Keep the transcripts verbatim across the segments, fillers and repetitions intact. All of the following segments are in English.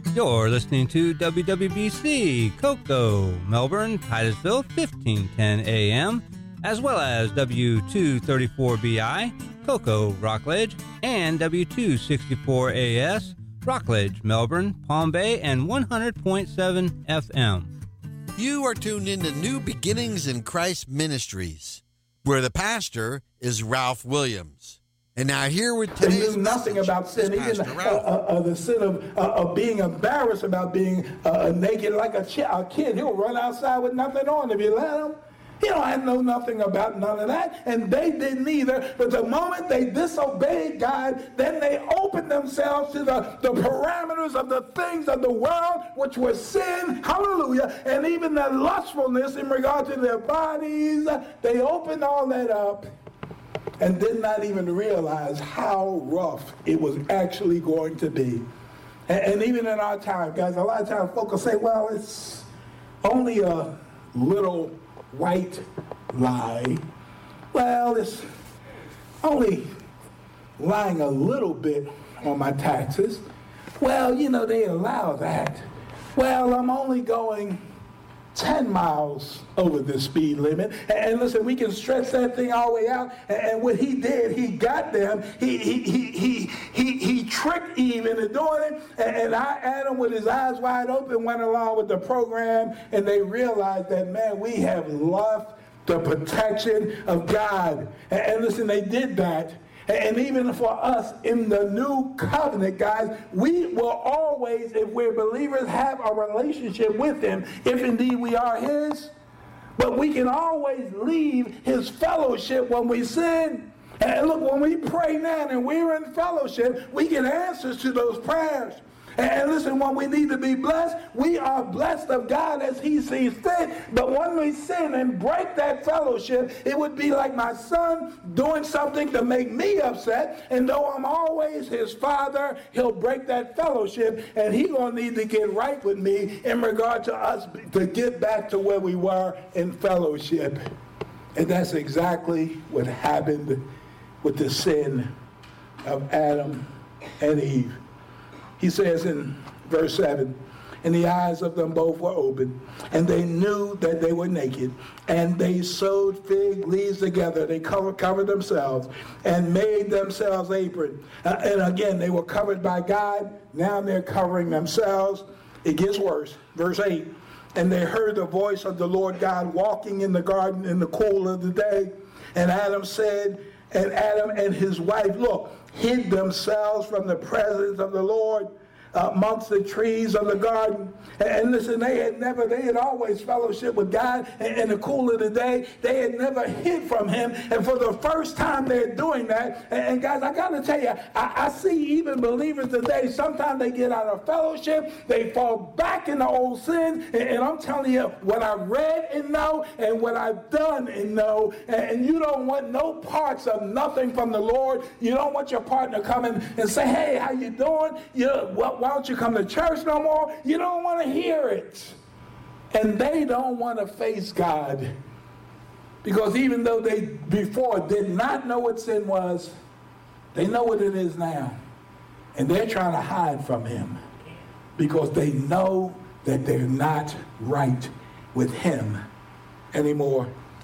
You're listening to W W B C, Cocoa, Melbourne, Titusville, fifteen ten A M, as well as W two thirty-four B I, Cocoa, Rockledge, and W two sixty-four A S, Rockledge, Melbourne, Palm Bay, and one hundred point seven F M. You are tuned into New Beginnings in Christ Ministries, where the pastor is Ralph Williams. And now here with today's They knew nothing about sin, even uh, uh, uh, the sin of, uh, of being embarrassed about being uh, naked like a, ch- a kid. He'll run outside with nothing on if you let him. He don't know nothing about none of that, and they didn't either. But the moment they disobeyed God, then they opened themselves to the, the parameters of the things of the world, which was sin, hallelujah, and even the lustfulness in regard to their bodies. They opened all that up and did not even realize how rough it was actually going to be. And, and even in our time, guys, a lot of times folks will say, well, it's only a little white lie. Well, it's only lying a little bit on my taxes. Well, you know, they allow that. Well, I'm only going ten miles over the speed limit. And listen, we can stretch that thing all the way out. And what he did, he got them. He he he he he, he tricked Eve into doing it. And I, Adam, with his eyes wide open, went along with the program. And they realized that, man, we have left the protection of God. And listen, they did that. And even for us in the new covenant, guys, we will always, if we're believers, have a relationship with him, if indeed we are his. But we can always leave his fellowship when we sin. And look, when we pray now and we're in fellowship, we get answers to those prayers. And listen, when we need to be blessed, we are blessed of God as he sees fit. But when we sin and break that fellowship, it would be like my son doing something to make me upset. And though I'm always his father, he'll break that fellowship. And he's going to need to get right with me in regard to us to get back to where we were in fellowship. And that's exactly what happened with the sin of Adam and Eve. He says in verse seven, and the eyes of them both were open, and they knew that they were naked, and they sewed fig leaves together. They covered, covered themselves and made themselves aprons. Uh, and again, they were covered by God. Now they're covering themselves. It gets worse. Verse eight, and they heard the voice of the Lord God walking in the garden in the cool of the day. And Adam said, and Adam and his wife, look, hid themselves from the presence of the Lord uh, amongst the trees of the garden. And, and listen, they had never, they had always fellowship with God in, in the cool of the day. They had never hid from him. And for the first time they're doing that. And, and guys, I got to tell you, I, I see even believers today, sometimes they get out of fellowship, they fall back into old sin. And, and I'm telling you, what I read and know and what I've done and know, and, and you don't want no parts of nothing from the Lord. You don't want your partner coming and say, hey, how you doing? You know, well, why don't you come to church no more? You don't want to hear it. And they don't want to face God. Because even though they before did not know what sin was, they know what it is now. And they're trying to hide from him. Because they know that they're not right with him anymore.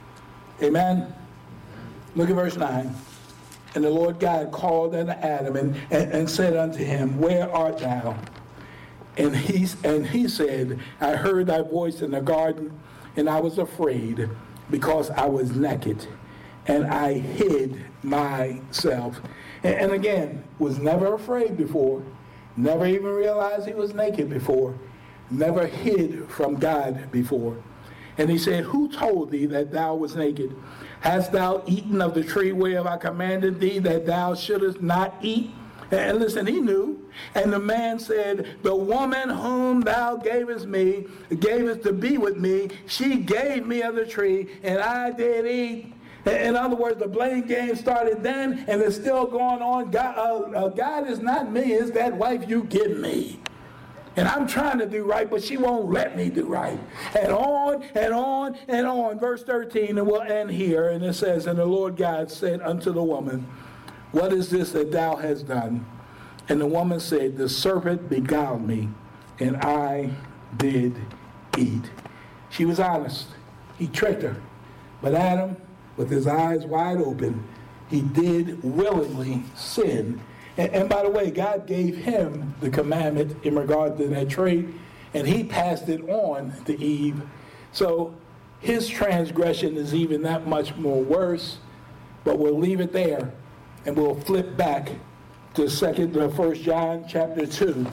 Amen? Look at verse nine. And the Lord God called unto Adam and, and, and said unto him, where art thou? And he, and he said, I heard thy voice in the garden, and I was afraid, because I was naked, and I hid myself. And, and again, was never afraid before, never even realized he was naked before, never hid from God before. And he said, who told thee that thou was naked? Hast thou eaten of the tree whereof I commanded thee that thou shouldest not eat? And listen, he knew. And the man said, the woman whom thou gavest me, gavest to be with me, she gave me of the tree, and I did eat. In other words, the blame game started then, and it's still going on. God, uh, uh, God is not me, it's that wife you give me. And I'm trying to do right, but she won't let me do right. And on and on and on. Verse thirteen, and we'll end here. And it says, and the Lord God said unto the woman, what is this that thou hast done? And the woman said, the serpent beguiled me, and I did eat. She was honest. He tricked her. But Adam, with his eyes wide open, he did willingly sin. And, and by the way, God gave him the commandment in regard to that tree, and he passed it on to Eve. So his transgression is even that much more worse. But we'll leave it there, and we'll flip back to second, uh, First John chapter two,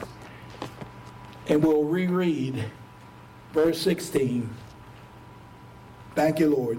and we'll reread verse sixteen. Thank you, Lord.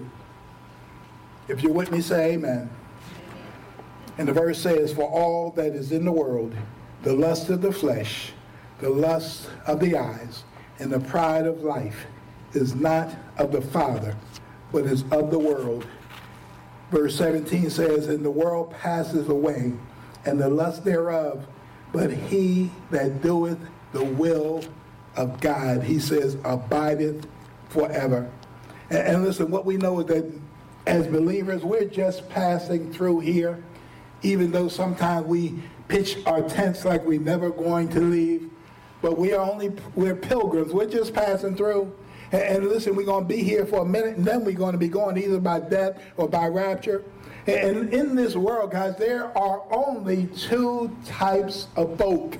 If you're with me, say amen. And the verse says, "For all that is in the world, the lust of the flesh, the lust of the eyes, and the pride of life is not of the Father, but is of the world." Verse seventeen says, "And the world passes away, and the lust thereof, but he that doeth the will of God," he says, "abideth forever." And, and listen, what we know is that as believers, we're just passing through here, even though sometimes we pitch our tents like we're never going to leave. But we are only, we're pilgrims. We're just passing through. And, and listen, we're going to be here for a minute, and then we're going to be going either by death or by rapture. And, and in this world, guys, there are only two types of folk.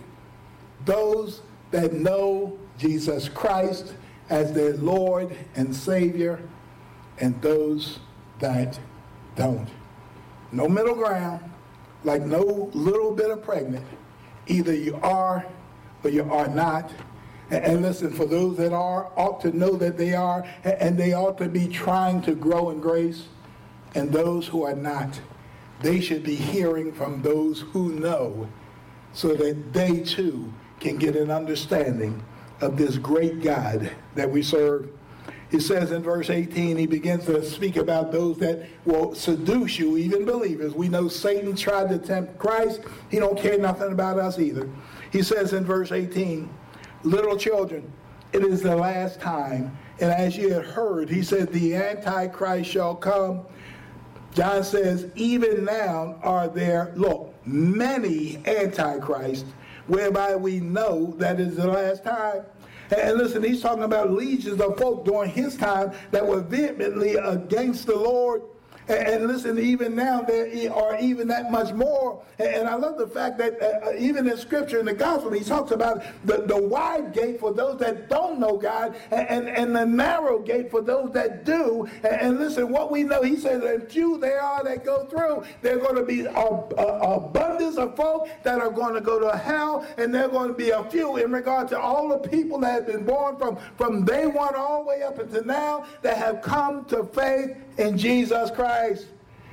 Those that know Jesus Christ as their Lord and Savior, and those that don't. No middle ground, like no little bit of pregnant. Either you are or you are not. And, and listen, for those that are, ought to know that they are, and, and they ought to be trying to grow in grace. And those who are not, they should be hearing from those who know, so that they too can get an understanding of this great God that we serve. He says in verse eighteen, he begins to speak about those that will seduce you, even believers. We know Satan tried to tempt Christ. He don't care nothing about us either. He says in verse eighteen, "Little children, it is the last time. And as you have heard," he said, "the Antichrist shall come." John says, even now are there, look, many Antichrists, whereby we know that it is the last time. And listen, he's talking about legions of folk during his time that were vehemently against the Lord. And listen, even now there are even that much more. And I love the fact that uh, even in Scripture, in the Gospel, he talks about the, the wide gate for those that don't know God, and, and, and the narrow gate for those that do. And, and listen, what we know, he says, and few there are that go through. There are going to be a, a abundance of folk that are going to go to hell, and there are going to be a few in regard to all the people that have been born from, from day one all the way up until now that have come to faith in Jesus Christ.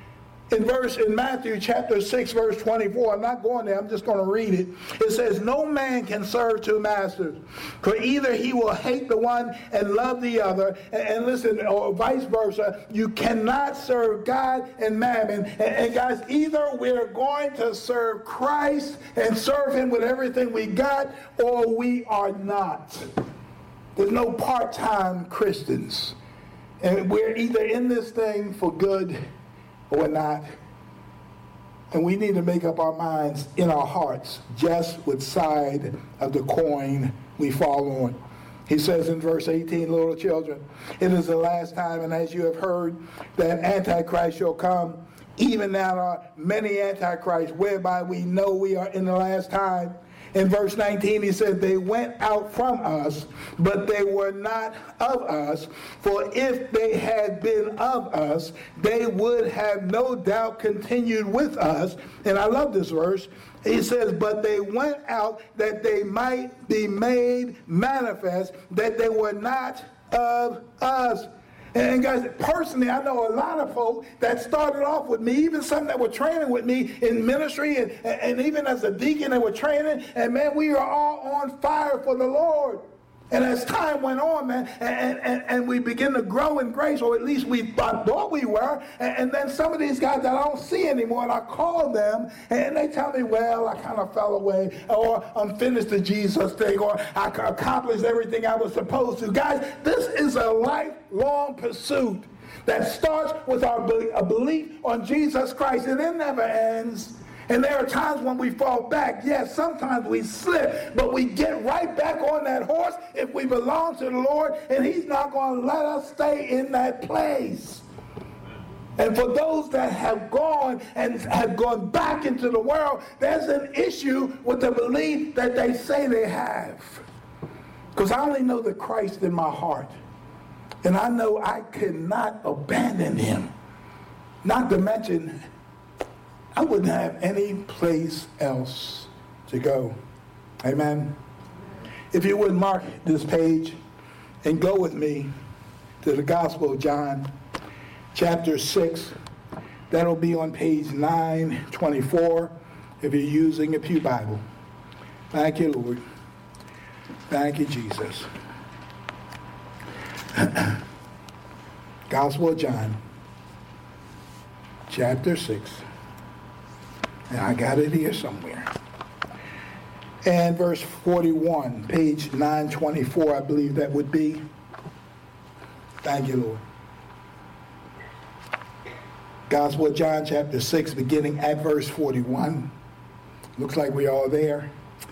In verse in Matthew chapter six, verse twenty-four, I'm not going there, I'm just going to read it. It says, "No man can serve two masters, for either he will hate the one and love the other," and, and listen, or vice versa. You cannot serve God and mammon. And, and guys, either we're going to serve Christ and serve him with everything we got, or we are not. There's no part-time Christians. And we're either in this thing for good or not. And we need to make up our minds in our hearts just which side of the coin we fall on. He says in verse eighteen, "Little children, it is the last time, and as you have heard that Antichrist shall come, even now are many Antichrists, whereby we know we are in the last time." In verse nineteen, he said, "They went out from us, but they were not of us. For if they had been of us, they would have no doubt continued with us." And I love this verse. He says, "But they went out that they might be made manifest that they were not of us." And guys, personally, I know a lot of folk that started off with me, even some that were training with me in ministry, and, and even as a deacon, they were training, and man, we are all on fire for the Lord. And as time went on, man, and, and, and we begin to grow in grace, or at least we thought, thought we were, and, and then some of these guys that I don't see anymore, and I call them, and they tell me, well, I kind of fell away, or I'm finished the Jesus thing, or I accomplished everything I was supposed to. Guys, this is a lifelong pursuit that starts with our belief on Jesus Christ, and it never ends. And there are times when we fall back. Yes, sometimes we slip, but we get right back on that horse if we belong to the Lord, and he's not going to let us stay in that place. And for those that have gone and have gone back into the world, there's an issue with the belief that they say they have. Because I only know the Christ in my heart. And I know I cannot abandon him. Not to mention, I wouldn't have any place else to go. Amen. If you would mark this page and go with me to the Gospel of John, chapter six. That'll be on page nine twenty-four if you're using a Pew Bible. Thank you, Lord. Thank you, Jesus. Gospel of John, chapter six. And I got it here somewhere. And verse forty-one, page nine twenty-four, I believe that would be. Thank you, Lord. Gospel of John, chapter six, beginning at verse forty-one. Looks like we're all there.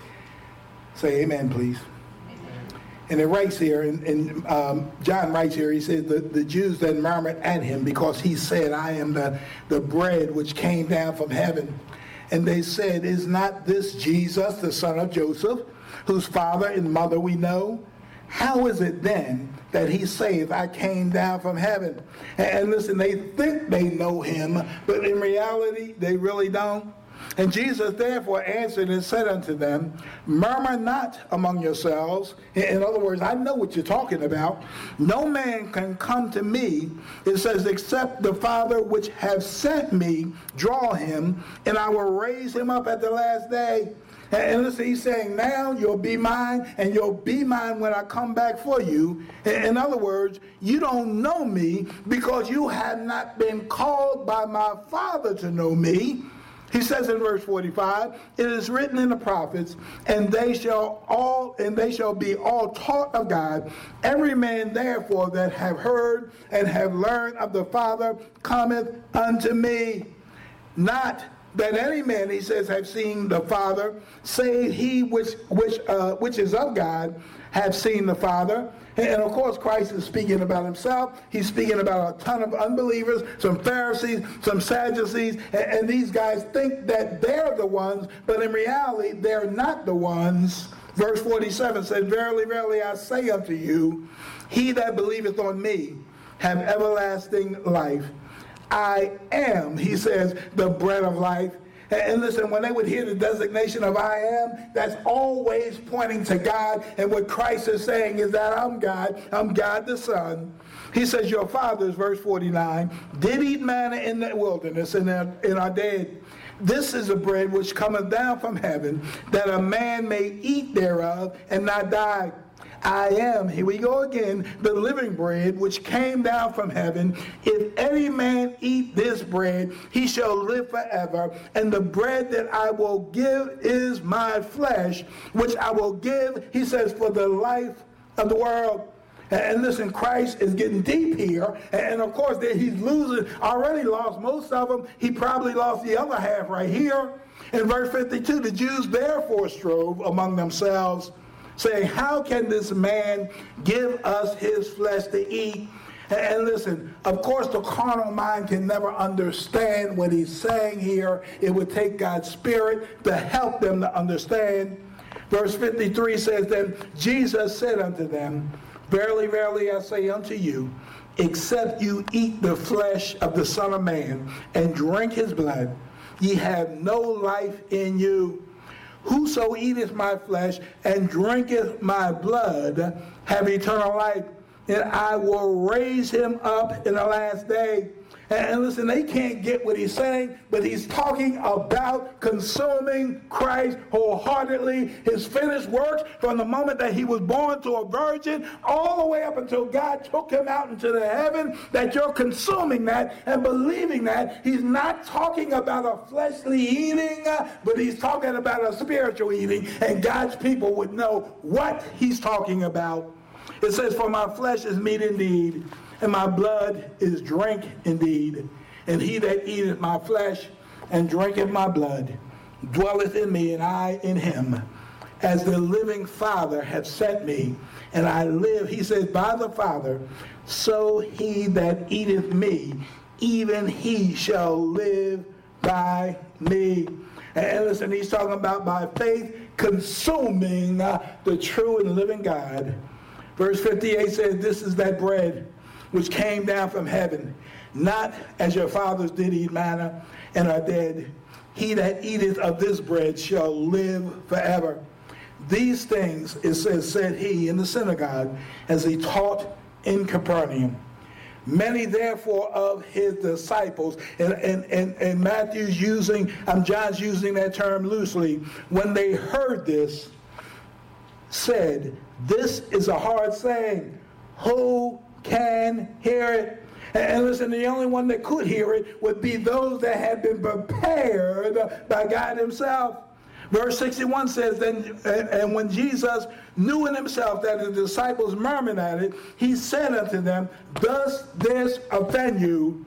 Say amen, please. And it writes here, and, and um, John writes here, he says, the, the Jews then murmured at him because he said, I am the, the bread which came down from heaven. And they said, is not this Jesus, the son of Joseph, whose father and mother we know? How is it then that he saith, I came down from heaven? And, and listen, they think they know him, but in reality, they really don't. And Jesus therefore answered and said unto them, murmur not among yourselves. In other words, I know what you're talking about. No man can come to me, it says, except the Father which have sent me draw him, and I will raise him up at the last day. And listen, he's saying, now you'll be mine, and you'll be mine when I come back for you. In other words, you don't know me because you have not been called by my Father to know me. He says in verse forty-five, it is written in the prophets, and they shall all and they shall be all taught of God. Every man therefore that have heard and have learned of the Father cometh unto me. Not that any man, he says, have seen the Father, save he which which uh, which is of God, have seen the Father. And of course, Christ is speaking about himself. He's speaking about a ton of unbelievers, some Pharisees, some Sadducees, and, and these guys think that they're the ones, but in reality, they're not the ones. Verse forty-seven says, verily, verily, I say unto you, he that believeth on me have everlasting life. I am, he says, the bread of life. And listen, when they would hear the designation of I am, that's always pointing to God. And what Christ is saying is that I'm God. I'm God the Son. He says, your fathers, verse forty-nine, did eat manna in the wilderness and are dead. This is a bread which cometh down from heaven, that a man may eat thereof and not die. I am, here we go again, the living bread which came down from heaven. If any man eat this bread, he shall live forever. And the bread that I will give is my flesh, which I will give, he says, for the life of the world. And listen, Christ is getting deep here. And of course, he's losing, already lost most of them. He probably lost the other half right here. In verse fifty-two, the Jews therefore strove among themselves, saying, how can this man give us his flesh to eat? And listen, of course, the carnal mind can never understand what he's saying here. It would take God's Spirit to help them to understand. Verse fifty-three says, then Jesus said unto them, verily, verily, I say unto you, except you eat the flesh of the Son of Man and drink his blood, ye have no life in you. Whoso eateth my flesh and drinketh my blood have eternal life, and I will raise him up in the last day. And listen, they can't get what he's saying, but he's talking about consuming Christ wholeheartedly, his finished works from the moment that he was born to a virgin, all the way up until God took him out into the heaven, that you're consuming that and believing that. He's not talking about a fleshly eating, but he's talking about a spiritual eating, and God's people would know what he's talking about. It says, for my flesh is meat indeed, and my blood is drink indeed. And he that eateth my flesh and drinketh my blood dwelleth in me, and I in him. As the living Father hath sent me, and I live, he says, by the Father, so he that eateth me, even he shall live by me. And listen, he's talking about by faith consuming uh, the true and living God. Verse fifty-eight says, this is that bread which came down from heaven, not as your fathers did eat manna and are dead. He that eateth of this bread shall live forever. These things, it says, said he in the synagogue as he taught in Capernaum. Many therefore of his disciples, and, and, and, and Matthew's using, um, John's using that term loosely, when they heard this, said, this is a hard saying. Who can hear it? And listen, the only one that could hear it would be those that had been prepared by God himself. Verse sixty-one says, then, and, and when Jesus knew in himself that the disciples murmured at it, he said unto them, does this offend you?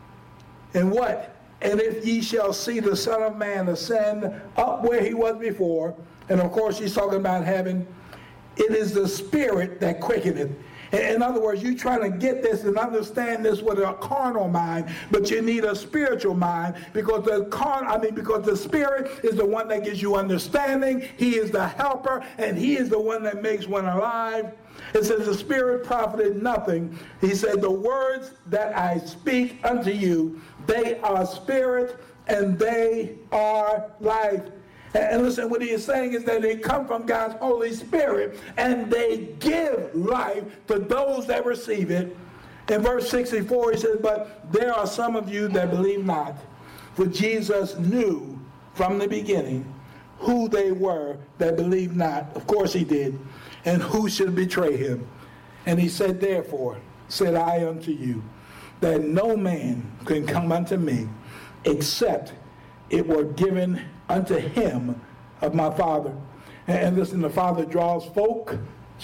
And what? And if ye shall see the Son of Man ascend up where he was before, and of course he's talking about heaven, it is the Spirit that quickeneth. In other words, you're trying to get this and understand this with a carnal mind, but you need a spiritual mind, because the carn, I mean, because the Spirit is the one that gives you understanding. He is the helper, and he is the one that makes one alive. It says the Spirit profited nothing. He said, the words that I speak unto you, they are spirit and they are life. And listen, what he is saying is that they come from God's Holy Spirit, and they give life to those that receive it. In verse sixty-four, he says, but there are some of you that believe not. For Jesus knew from the beginning who they were that believed not. Of course he did. And who should betray him. And he said, therefore, said I unto you, that no man can come unto me, except it were given unto him of my Father. And listen, the Father draws folk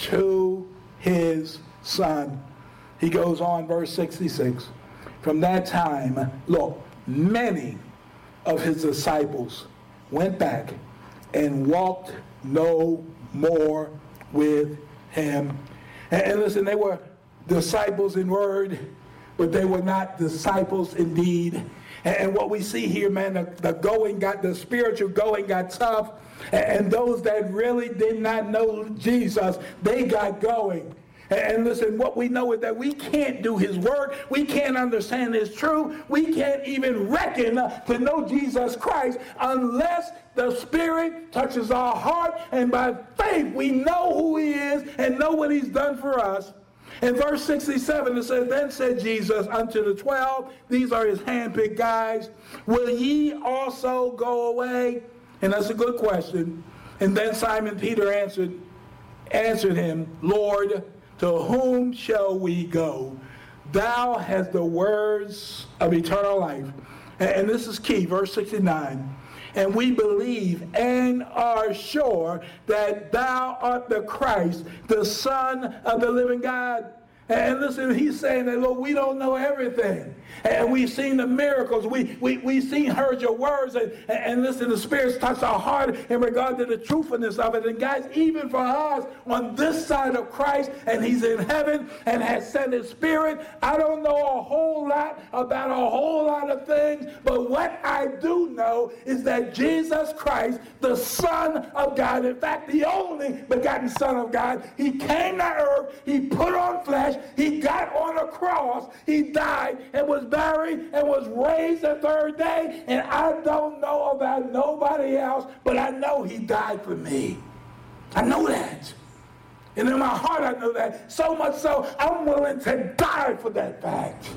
to his Son. He goes on, verse sixty-six. From that time, look, many of his disciples went back and walked no more with him. And listen, they were disciples in word, but they were not disciples in deed. And what we see here, man, the, the going got, the spiritual going got tough. And those that really did not know Jesus, they got going. And listen, what we know is that we can't do his work. We can't understand his truth. We can't even reckon to know Jesus Christ unless the Spirit touches our heart. And by faith, we know who he is and know what he's done for us. In verse sixty-seven, it says, then said Jesus unto the twelve, these are his handpicked guys, will ye also go away? And that's a good question. And then Simon Peter answered, answered him, Lord, to whom shall we go? Thou hast the words of eternal life. And this is key, verse sixty-nine. And we believe and are sure that thou art the Christ, the Son of the living God. And listen, he's saying that, look, we don't know everything. And we've seen the miracles. We, we, we've seen, heard your words. And, and listen, the Spirit's touched our heart in regard to the truthfulness of it. And guys, even for us on this side of Christ, and he's in heaven and has sent his Spirit, I don't know a whole lot about a whole lot of things. But what I do know is that Jesus Christ, the Son of God, in fact, the only begotten Son of God, he came to earth, he put on flesh, he got on a cross, he died and was buried and was raised the third day. And I don't know about nobody else, but I know he died for me. I know that. And in my heart I know that. So much so I'm willing to die for that fact.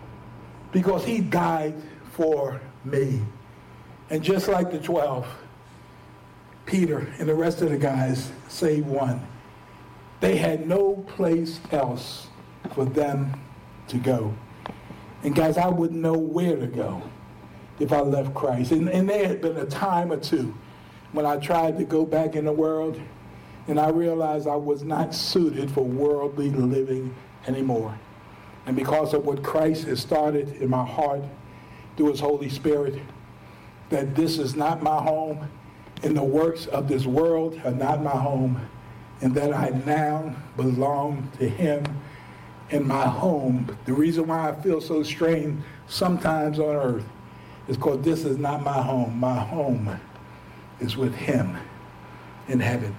Because he died for me. And just like the twelve, Peter and the rest of the guys, save one, they had no place else for them to go. And guys, I wouldn't know where to go if I left Christ. And, and there had been a time or two when I tried to go back in the world, and I realized I was not suited for worldly living anymore. And because of what Christ has started in my heart through his Holy Spirit, that this is not my home, and the works of this world are not my home, and that I now belong to him in my home. The reason why I feel so strange sometimes on earth is because this is not my home. My home is with him in heaven.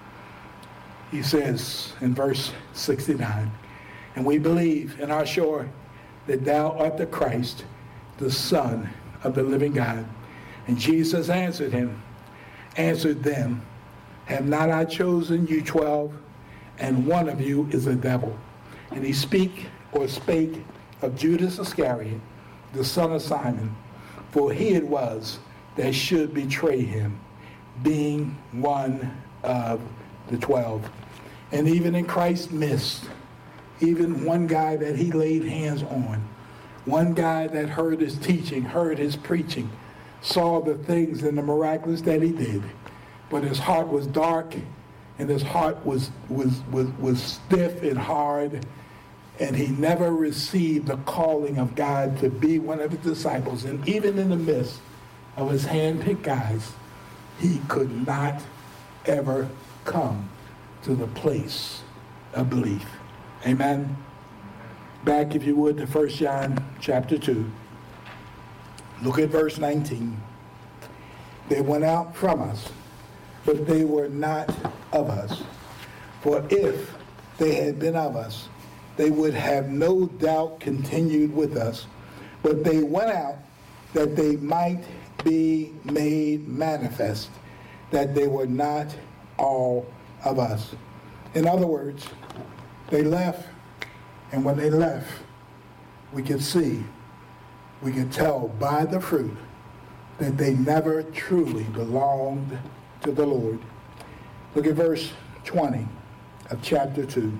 He says in verse sixty-nine, and we believe and are sure that thou art the Christ, the Son of the living God. And Jesus answered him, answered them, have not I chosen you twelve, and one of you is a devil? And he speak or spake of Judas Iscariot, the son of Simon, for he it was that should betray him, being one of the twelve. And even in Christ's midst, even one guy that he laid hands on, one guy that heard his teaching, heard his preaching, saw the things and the miraculous that he did, but his heart was dark, and his heart was was was, was stiff and hard, and he never received the calling of God to be one of his disciples. And even in the midst of his hand-picked guys, he could not ever come to the place of belief. Amen. Back, if you would, to First John chapter two. Look at verse nineteen. They went out from us, but they were not of us. For if they had been of us, they would have no doubt continued with us. But they went out that they might be made manifest that they were not all of us. In other words, they left, and when they left, we could see, we could tell by the fruit that they never truly belonged to the Lord. Look at verse twenty of chapter two.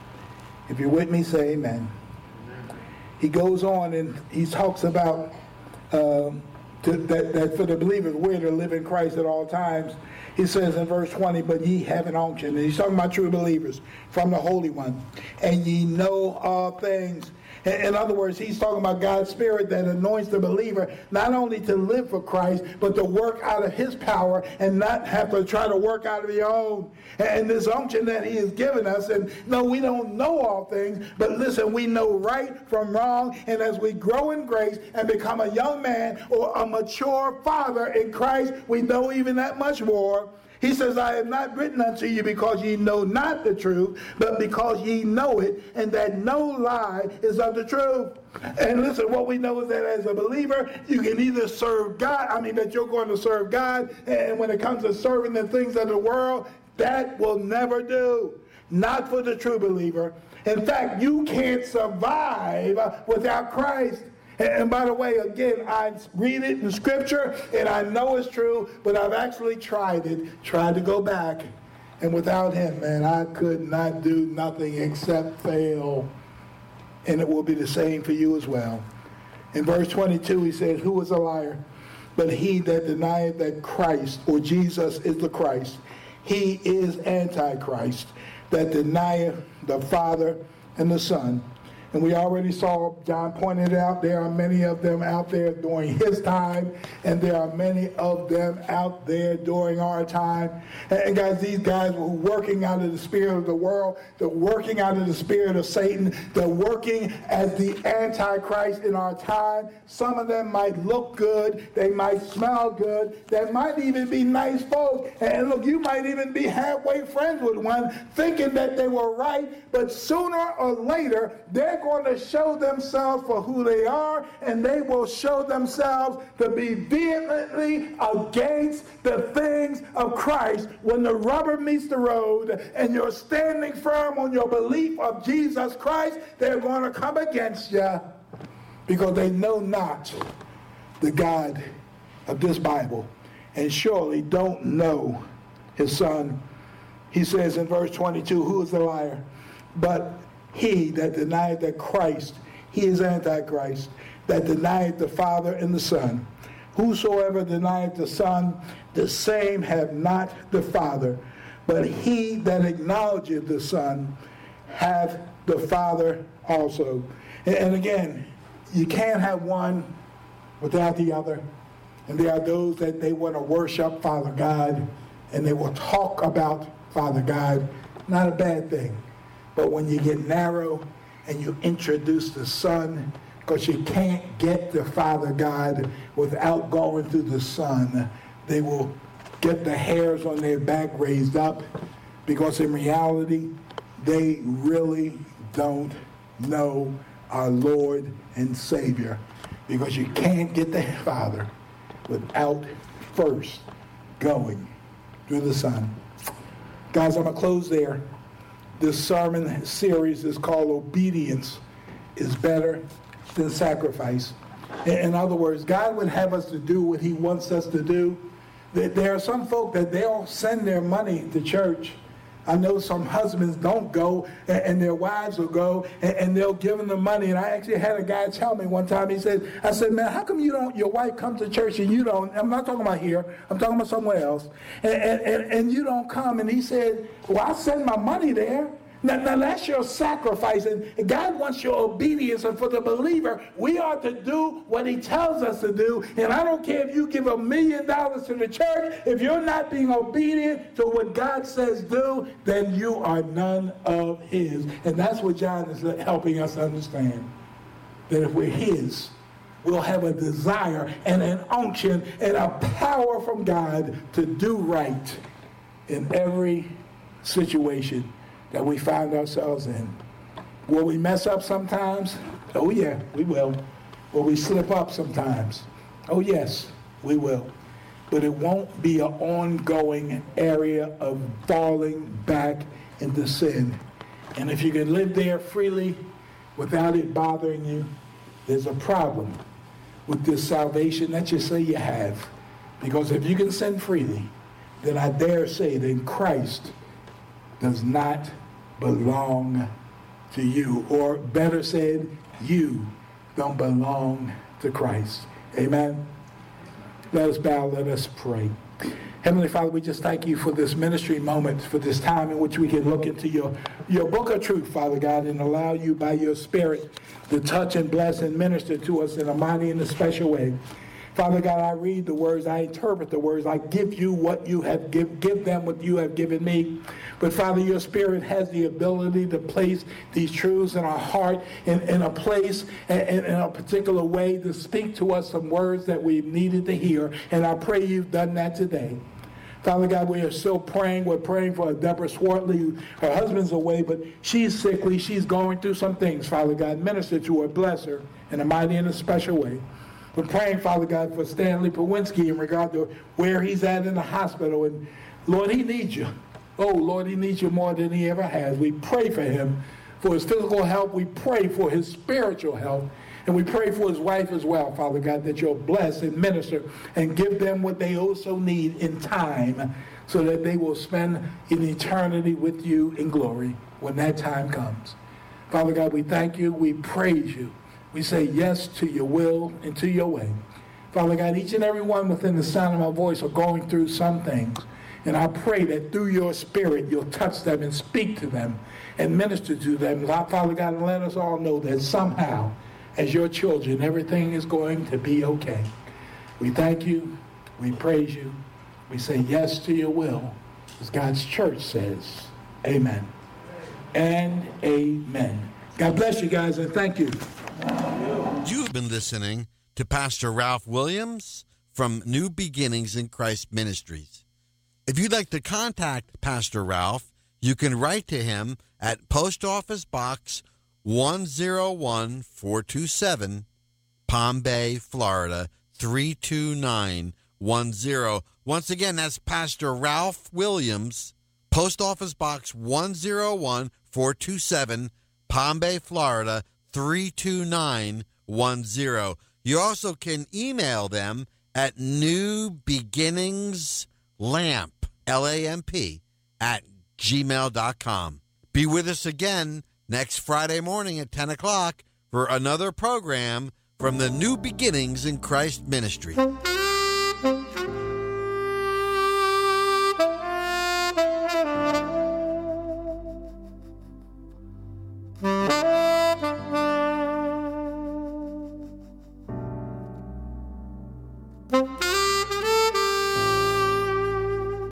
If you're with me, say amen. Amen. He goes on and he talks about uh, to, that, that for the believers, we're to live in Christ at all times. He says in verse twenty, but ye have an unction. And he's talking about true believers from the Holy One. And ye know all things. In other words, he's talking about God's Spirit that anoints the believer not only to live for Christ, but to work out of his power and not have to try to work out of your own. And this unction that he has given us, and no, we don't know all things, but listen, we know right from wrong. And as we grow in grace and become a young man or a mature father in Christ, we know even that much more. He says, I have not written unto you because ye know not the truth, but because ye know it, and that no lie is of the truth. And listen, what we know is that as a believer, you can either serve God, I mean that you're going to serve God, and when it comes to serving the things of the world, that will never do. Not for the true believer. In fact, you can't survive without Christ. And by the way, again, I read it in Scripture, and I know it's true, but I've actually tried it, tried to go back. And without him, man, I could not do nothing except fail. And it will be the same for you as well. In verse twenty-two, he says, who is a liar? But he that denieth that Christ, or Jesus is the Christ. He is Antichrist, that denieth the Father and the Son. And we already saw, John pointed out, there are many of them out there during his time, and there are many of them out there during our time. And guys, these guys were working out of the spirit of the world. They're working out of the spirit of Satan. They're working as the Antichrist in our time. Some of them might look good. They might smell good. They might even be nice folk. And look, you might even be halfway friends with one, thinking that they were right. But sooner or later, they're going to show themselves for who they are, and they will show themselves to be vehemently against the things of Christ. When the rubber meets the road and you're standing firm on your belief of Jesus Christ, they're going to come against you because they know not the God of this Bible and surely don't know his Son. He says in verse twenty-two, who is the liar? But he that denieth that Christ, he is Antichrist, that denieth the Father and the Son. Whosoever denieth the Son, the same have not the Father. But he that acknowledgeth the Son hath the Father also. And again, you can't have one without the other. And there are those that they want to worship Father God, and they will talk about Father God. Not a bad thing. But when you get narrow and you introduce the Son, because you can't get to Father God without going through the Son, they will get the hairs on their back raised up, because in reality, they really don't know our Lord and Savior, because you can't get the Father without first going through the Son. Guys, I'm going to close there. This sermon series is called Obedience is Better Than Sacrifice. In other words, God would have us to do what he wants us to do. There are some folk that they'll send their money to church. I know some husbands don't go, and their wives will go, and they'll give them the money. And I actually had a guy tell me one time, he said, I said, man, how come you don't, your wife comes to church and you don't? I'm not talking about here. I'm talking about somewhere else. And, and, and you don't come. And he said, well, I send my money there. Now, now that's your sacrifice, and God wants your obedience. And for the believer, we are to do what he tells us to do. And I don't care if you give a million dollars to the church, if you're not being obedient to what God says do, then you are none of his. And that's what John is helping us understand. That if we're his, we'll have a desire and an unction and a power from God to do right in every situation that we find ourselves in. Will we mess up sometimes? Oh yeah, we will. Will we slip up sometimes? Oh yes, we will. But it won't be an ongoing area of falling back into sin. And if you can live there freely without it bothering you, there's a problem with this salvation that you say you have. Because if you can sin freely, then I dare say that Christ does not belong to you. Or better said, you don't belong to Christ. Amen? Let us bow, let us pray. Heavenly Father, we just thank you for this ministry moment, for this time in which we can look into your, your book of truth, Father God, and allow you by your Spirit to touch and bless and minister to us in a mighty and a special way. Father God, I read the words, I interpret the words, I give you what you have give, give them what you have given me. But Father, your Spirit has the ability to place these truths in our heart in, in a place and in a particular way to speak to us some words that we've needed to hear. And I pray you've done that today. Father God, we are still praying. We're praying for Deborah Swartley. Her husband's away, but she's sickly. She's going through some things, Father God. Minister to her, bless her in a mighty and a special way. We're praying, Father God, for Stanley Pawinski in regard to where he's at in the hospital. And Lord, he needs you. Oh, Lord, he needs you more than he ever has. We pray for him, for his physical health. We pray for his spiritual health. And we pray for his wife as well, Father God, that you'll bless and minister and give them what they also need in time so that they will spend an eternity with you in glory when that time comes. Father God, we thank you. We praise you. We say yes to your will and to your way. Father God, each and every one within the sound of my voice are going through some things. And I pray that through your Spirit, you'll touch them and speak to them and minister to them. Father God, and let us all know that somehow, as your children, everything is going to be okay. We thank you. We praise you. We say yes to your will, as God's church says. Amen. And amen. God bless you guys, and thank you. You've been listening to Pastor Ralph Williams from New Beginnings in Christ Ministries. If you'd like to contact Pastor Ralph, you can write to him at Post Office Box one oh one four two seven, Palm Bay, Florida, three two nine one zero. Once again, that's Pastor Ralph Williams, Post Office Box one oh one four two seven, Palm Bay, Florida, three two nine one zero. You also can email them at newbeginningslamp, L A M P, at gmail dot com. Be with us again next Friday morning at ten o'clock for another program from the New Beginnings in Christ Ministry.